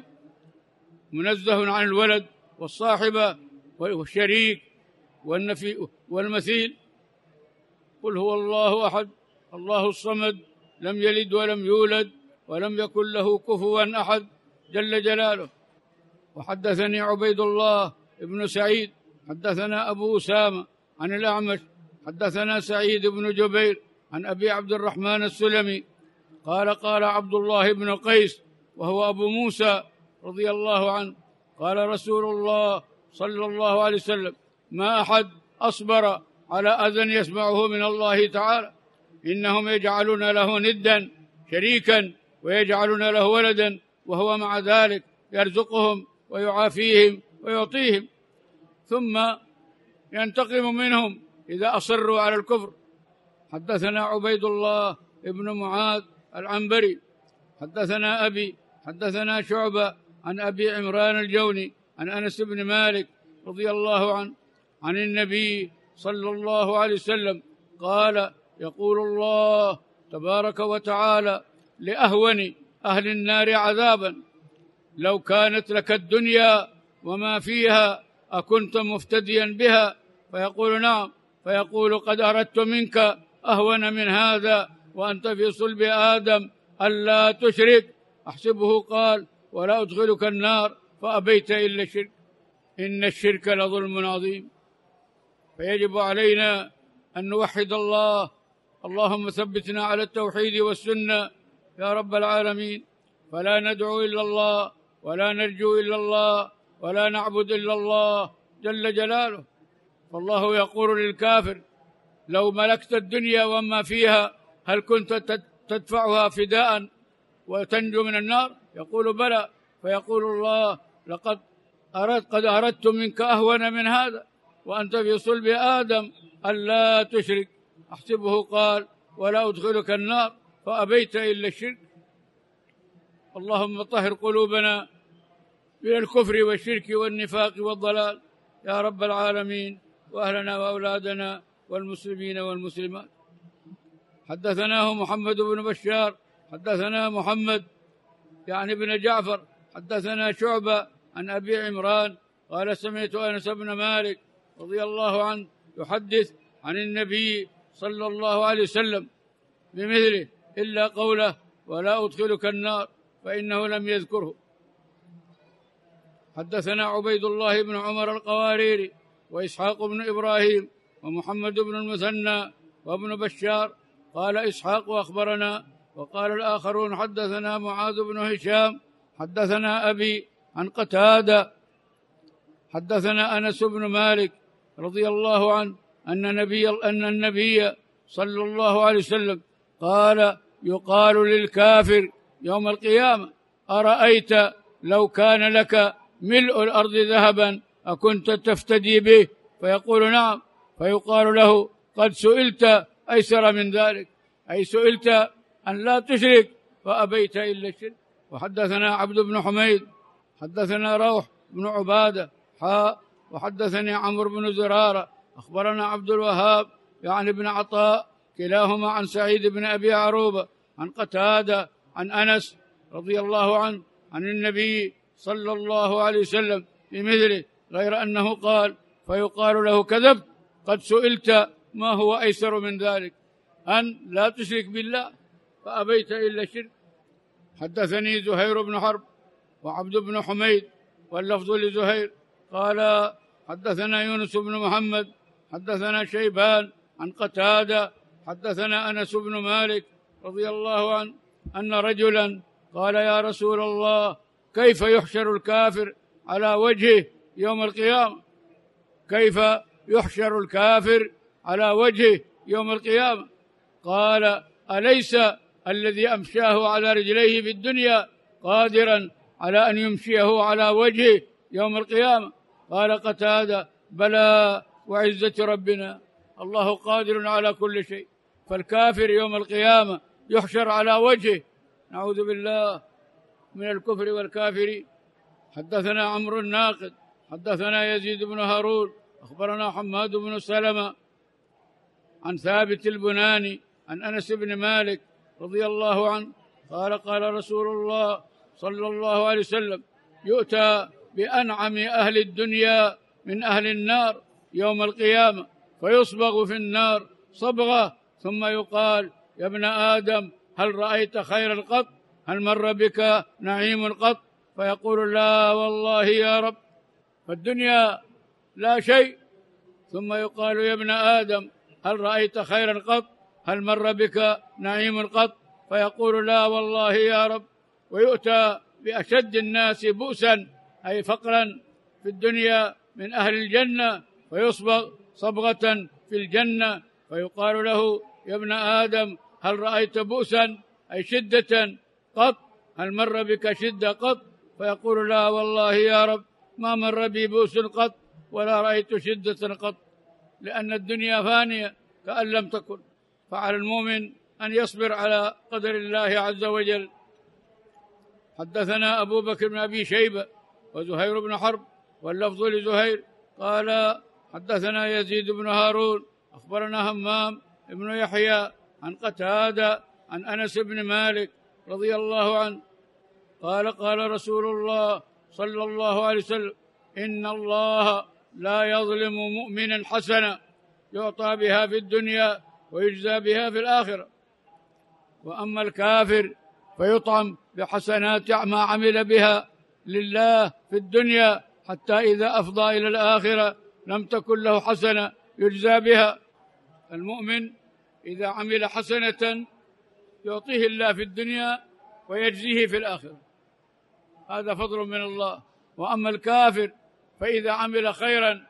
منزه عن الولد والصاحبة والشريك والنفي والمثيل. قل هو الله أحد الله الصمد لم يلد ولم يولد ولم يكن له كفوا أحد جل جلاله. وحدثني عبيد الله بن سعيد حدثنا أبو أسامة عن الأعمش حدثنا سعيد بن جبير عن أبي عبد الرحمن السلمي قال قال عبد الله بن قيس وهو أبو موسى رضي الله عنه قال رسول الله صلى الله عليه وسلم: ما أحد أصبر على أذى يسمعه من الله تعالى، إنهم يجعلون له ندا شريكا ويجعلون له ولدا وهو مع ذلك يرزقهم ويعافيهم ويعطيهم، ثم ينتقم منهم إذا أصروا على الكفر. حدثنا عبيد الله ابن معاذ العنبري حدثنا أبي حدثنا شعبة عن أبي عمران الجوني عن أنس بن مالك رضي الله عنه عن النبي صلى الله عليه وسلم قال: يقول الله تبارك وتعالى لأهون أهل النار عذابا: لو كانت لك الدنيا وما فيها أكنت مفتديا بها؟ فيقول: نعم. فيقول: قد أردت منك أهون من هذا وأنت في صلب آدم ألا تشرك. أحسبه قال: ولا أدخلك النار، فأبيت إلا الشرك. إن الشرك لظلم عظيم. فيجب علينا أن نوحد الله. اللهم ثبتنا على التوحيد والسنة يا رب العالمين، فلا ندعو إلا الله ولا نرجو إلا الله ولا نعبد إلا الله جل جلاله. فالله يقول للكافر: لو ملكت الدنيا وما فيها هل كنت تدفعها فداء وتنجو من النار؟ يقول: بلى. فيقول الله: لقد أردت قد أردت منك أهون من هذا وأنت في صلب آدم ألا تشرك. أحسبه قال: ولا أدخلك النار، فأبيت إلا الشرك. اللهم طهر قلوبنا من الكفر والشرك والنفاق والضلال يا رب العالمين، وأهلنا وأولادنا والمسلمين والمسلمات. حدثناه محمد بن بشار حدثنا محمد يعني بن جعفر حدثنا شعبة عن أبي عمران قال: سمعت أنس بن مالك رضي الله عنه يحدث عن النبي صلى الله عليه وسلم بمثله إلا قوله: ولا أدخلك النار، فإنه لم يذكره. حدثنا عبيد الله بن عمر القواريري وإسحاق بن إبراهيم ومحمد بن المثنى وابن بشار. قال إسحاق: أخبرنا. وقال الآخرون: حدثنا معاذ بن هشام حدثنا أبي عن قتادة حدثنا أنس بن مالك رضي الله عنه أن النبي أن النبي صلى الله عليه وسلم قال: يقال للكافر يوم القيامة: أرأيت لو كان لك ملء الأرض ذهبا أكنت تفتدي به؟ فيقول: نعم. فيقال له: قد سئلت أيسر من ذلك، أي سئلت أن لا تشرك فأبيت إلا الشرك. وحدثنا عبد بن حميد حدثنا روح بن عبادة حاء وحدثني عمرو بن زرارة أخبرنا عبد الوهاب يعني بن عطاء كلاهما عن سعيد بن أبي عروبة عن قتادة عن أنس رضي الله عنه عن النبي صلى الله عليه وسلم بمثله، غير أنه قال: فيقال له: كذبت، قد سئلت ما هو أيسر من ذلك، أن لا تشرك بالله فأبيت إلا الشرك. حدثني زهير بن حرب وعبد بن حميد واللفظ لزهير قال: حدثنا يونس بن محمد حدثنا شيبان عن قتادة حدثنا أنس بن مالك رضي الله عنه أن رجلا قال: يا رسول الله، كيف يحشر الكافر على وجهه يوم القيامة؟ كيف يحشر الكافر على وجهه يوم القيامة؟ قال: أليس الذي أمشاه على رجليه في الدنيا قادرا على أن يمشيه على وجهه يوم القيامة؟ قال قتادة: بلى وعزة ربنا، الله قادر على كل شيء. فالكافر يوم القيامة يحشر على وجهه، نعوذ بالله من الكفر والكافرين. حدثنا عمرو الناقد حدثنا يزيد بن هارون أخبرنا حماد بن سلمة عن ثابت البناني عن أنس بن مالك رضي الله عنه قال قال رسول الله صلى الله عليه وسلم: يؤتى بأنعم أهل الدنيا من أهل النار يوم القيامة فيصبغ في النار صبغة، ثم يقال: يا ابن آدم هل رأيت خيرا قط؟ هل مر بك نعيم قط؟ فيقول: لا والله يا رب. فالدنيا لا شيء. ثم يقال: يا ابن آدم هل رأيت خيرا قط؟ هل مر بك نعيم قط؟ فيقول: لا والله يا رب. ويؤتى بأشد الناس بؤسا أي فقرا في الدنيا من أهل الجنة فيصبغ صبغة في الجنة، فيقال له: يا ابن آدم هل رأيت بؤسا أي شدة قط؟ هل مر بك شدة قط؟ فيقول: لا والله يا رب، ما مر بي بؤس قط ولا رأيت شدة قط، لأن الدنيا فانية كأن لم تكن. فعلى المؤمن أن يصبر على قدر الله عز وجل. حدثنا أبو بكر بن أبي شيبة وزهير بن حرب واللفظ لزهير قال: حدثنا يزيد بن هارون أخبرنا همام بن يحيى عن قتادة عن أنس بن مالك رضي الله عنه قال قال رسول الله صلى الله عليه وسلم: إن الله لا يظلم مؤمنا حسنة يعطى بها في الدنيا ويجزى بها في الآخرة، وأما الكافر فيطعم بحسنات ما عمل بها لله في الدنيا حتى إذا أفضى إلى الآخرة لم تكن له حسنة يجزى بها. المؤمن إذا عمل حسنة يعطيه الله في الدنيا ويجزيه في الآخرة، هذا فضل من الله. وأما الكافر فإذا عمل خيرا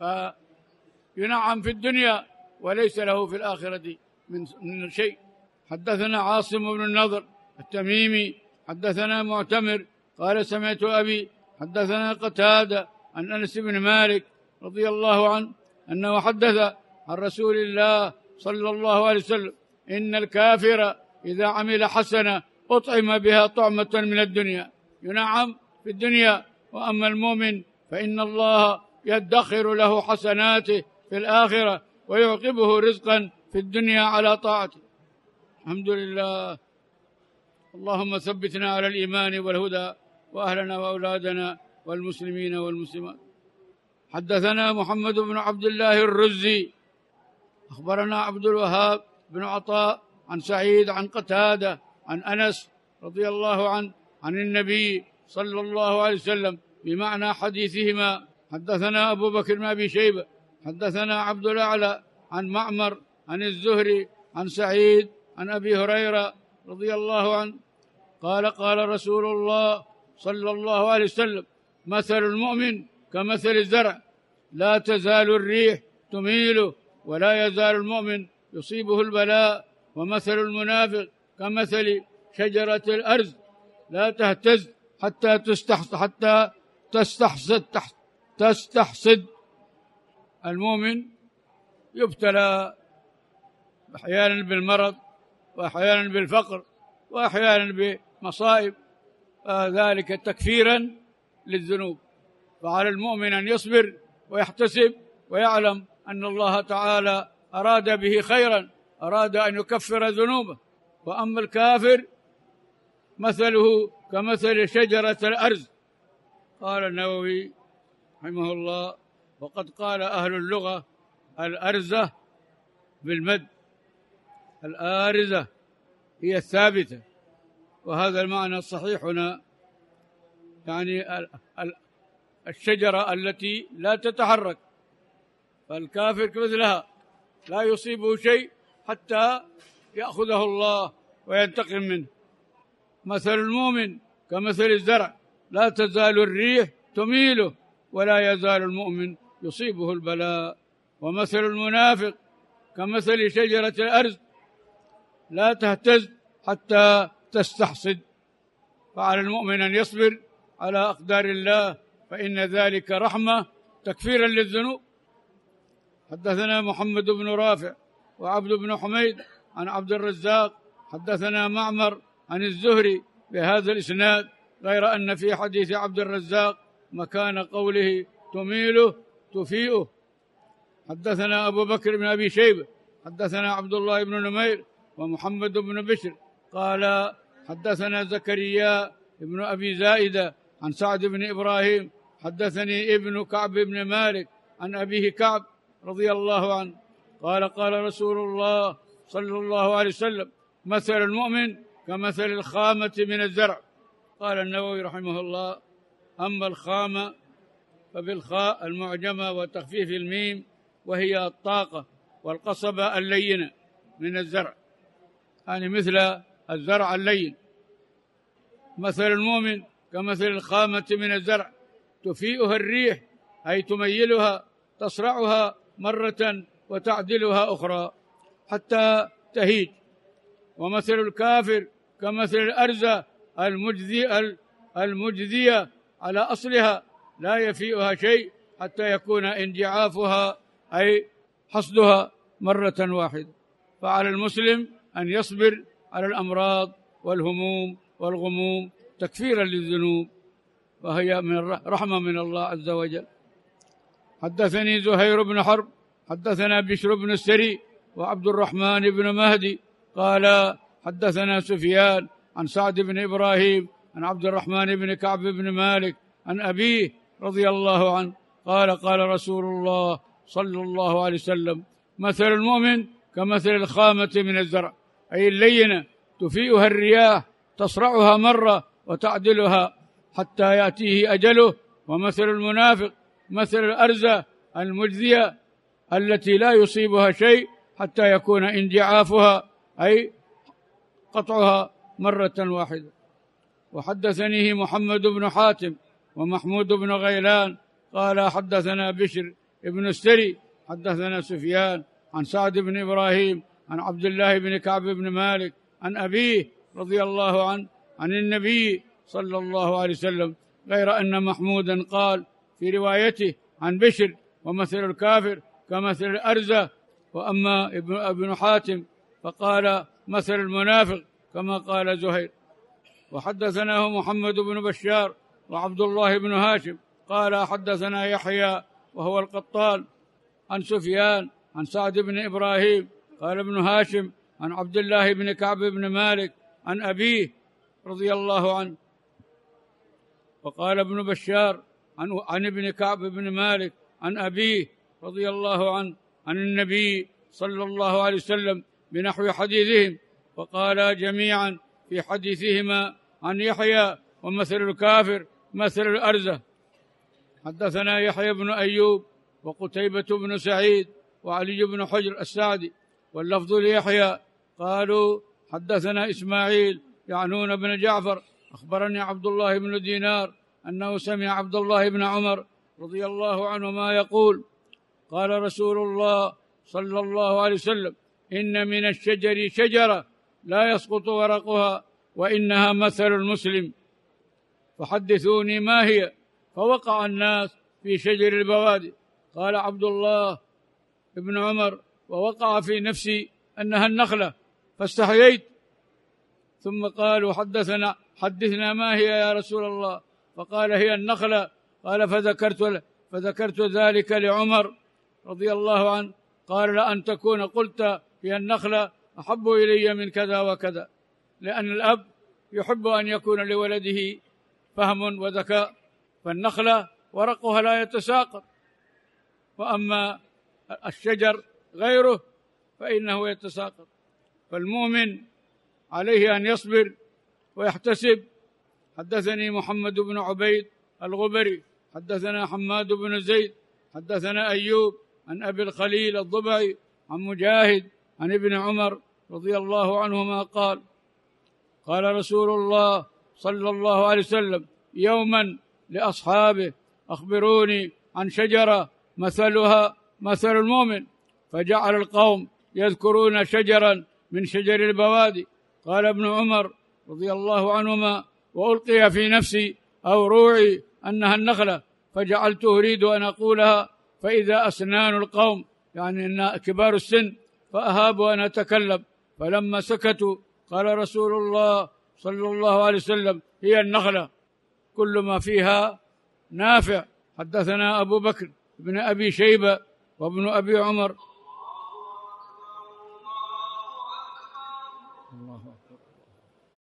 فينعم في الدنيا وليس له في الآخرة من شيء. حدثنا عاصم بن النضر التميمي حدثنا معتمر قال: سمعت أبي حدثنا قتادة عن أنس بن مالك رضي الله عنه أنه حدث عن رسول الله صلى الله عليه وسلم: إن الكافر إذا عمل حسنة أطعم بها طعمة من الدنيا ينعم في الدنيا، وأما المؤمن فإن الله يدخر له حسناته في الآخرة ويعقبه رزقا في الدنيا على طاعته. الحمد لله. اللهم ثبتنا على الإيمان والهدى وأهلنا وأولادنا والمسلمين والمسلمات. حدثنا محمد بن عبد الله الرزي أخبرنا عبد الوهاب بن عطاء عن سعيد عن قتادة عن أنس رضي الله عنه عن النبي صلى الله عليه وسلم بمعنى حديثهما. حدثنا أبو بكر بن أبي شيبة حدثنا عبد الأعلى عن معمر عن الزهري عن سعيد عن أبي هريرة رضي الله عنه قال قال رسول الله صلى الله عليه وسلم: مثل المؤمن كمثل الزرع لا تزال الريح تميله ولا يزال المؤمن يصيبه البلاء، ومثل المنافق كمثل شجرة الأرز لا تهتز حتى تستحصد حتى تستحصد تستحصد. المؤمن يبتلى أحيانا بالمرض وأحيانا بالفقر وأحيانا بمصائب، ذلك تكفيرا للذنوب. فعلى المؤمن أن يصبر ويحتسب ويعلم أن الله تعالى أراد به خيرا، أراد أن يكفر ذنوبه. وأما الكافر مثله كمثل شجرة الأرز. قال النووي رحمه الله: وقد قال أهل اللغة الأرزة بالمد، الآرزة هي الثابتة، وهذا المعنى الصحيح هنا، يعني الشجرة التي لا تتحرك. فالكافر كمثلها لا يصيبه شيء حتى يأخذه الله وينتقم منه. مثل المؤمن كمثل الزرع لا تزال الريح تميله ولا يزال المؤمن يصيبه البلاء، ومثل المنافق كمثل شجرة الأرز لا تهتز حتى تستحصد. فعلى المؤمن أن يصبر على أقدار الله، فإن ذلك رحمة تكفيرا للذنوب. حدثنا محمد بن رافع وعبد بن حميد عن عبد الرزاق حدثنا معمر عن الزهري بهذا الإسناد، غير أن في حديث عبد الرزاق مكان قوله تميله تفيئه. حدثنا أبو بكر بن أبي شيبة حدثنا عبد الله بن نمير ومحمد بن بشر قال حدثنا زكريا بن أبي زائدة عن سعد بن إبراهيم حدثني ابن كعب بن مالك عن أبيه كعب رضي الله عنه قال قال رسول الله صلى الله عليه وسلم مثل المؤمن كمثل الخامة من الزرع. قال النووي رحمه الله: أما الخامة فبالخاء المعجمة وتخفيف الميم، وهي الطاقة والقصبة اللينة من الزرع، يعني مثل الزرع اللين. مثل المؤمن كمثل الخامة من الزرع تفيئها الريح، أي تميلها، تصرعها مرة وتعدلها أخرى حتى تهيج. ومثل الكافر كمثل الأرزة المجزية المجزية على أصلها، لا يفيئها شيء حتى يكون انجعافها أي حصدها مرة واحدة. فعلى المسلم أن يصبر على الأمراض والهموم والغموم تكفيرا للذنوب، وهي من رحمة من الله عز وجل. حدثني زهير بن حرب حدثنا بشر بن السري وعبد الرحمن بن مهدي قال حدثنا سفيان عن سعد بن إبراهيم عن عبد الرحمن بن كعب بن مالك عن أبيه رضي الله عنه قال قال رسول الله صلى الله عليه وسلم: مثل المؤمن كمثل الخامة من الزرع، أي اللينة تفيئها الرياح، تصرعها مرة وتعدلها حتى يأتيه أجله. ومثل المنافق مثل الأرزة المجزية التي لا يصيبها شيء حتى يكون انجعافها أي قطعها مرة واحدة. وحدثنيه محمد بن حاتم ومحمود بن غيلان قال حدثنا بشر ابن السري حدثنا سفيان عن سعد بن إبراهيم عن عبد الله بن كعب بن مالك عن أبيه رضي الله عنه عن النبي صلى الله عليه وسلم، غير أن محمودا قال في روايته عن بشر: ومثل الكافر كمثل الأرزة. وأما ابن حاتم فقال مثل المنافق كما قال زهير. وحدثناه محمد بن بشار وعبد الله بن هاشم قال حدثنا يحيى وهو القطان عن سفيان عن سعد بن إبراهيم قال ابن هاشم عن عبد الله بن كعب بن مالك عن أبيه رضي الله عنه. وقال ابن بشار عن, عن ابن كعب بن مالك عن أبيه رضي الله عنه عن النبي صلى الله عليه وسلم بنحو حديثهم، وقال جميعا في حديثهما عن يحيى: ومثل الكافر مثل الأرزة. حدثنا يحيى بن أيوب وقتيبة بن سعيد وعلي بن حجر السعدي واللفظ ليحيى قالوا حدثنا إسماعيل يعنون بن جعفر أخبرني عبد الله بن دينار أنه سمع عبد الله بن عمر رضي الله عنهما يقول: قال رسول الله صلى الله عليه وسلم: إن من الشجر شجرة لا يسقط ورقها وإنها مثل المسلم، فحدثوني ما هي. فوقع الناس في شجر البوادي. قال عبد الله بن عمر: ووقع في نفسي أنها النخلة فاستحييت. ثم قالوا: حدثنا حدثنا ما هي يا رسول الله؟ فقال: هي النخلة. قال: فذكرت فذكرت ذلك لعمر رضي الله عنه. قال: لأن تكون قلت هي النخلة أحب إلي من كذا وكذا، لأن الأب يحب أن يكون لولده فهم وذكاء، فالنخلة ورقها لا يتساقط، وأما الشجر غيره فإنه يتساقط. فالمؤمن عليه أن يصبر ويحتسب. حدثني محمد بن عبيد الغبري حدثنا حماد بن زيد حدثنا أيوب عن أبي الخليل الضبعي عن مجاهد عن ابن عمر رضي الله عنهما قال: قال رسول الله صلى الله عليه وسلم يوما لأصحابه: أخبروني عن شجرة مثلها مثل المؤمن. فجعل القوم يذكرون شجرا من شجر البوادي. قال ابن عمر رضي الله عنهما: وألقي في نفسي أو روعي أنها النخلة، فجعلت أريد أن أقولها، فإذا أسنان القوم يعني أن كبار السن فأهابوا أن أتكلم. فلما سكتوا قال رسول الله صلى الله عليه وسلم: هي النخلة كل ما فيها نافع. حدثنا أبو بكر بن أبي شيبة وابن أبي عمر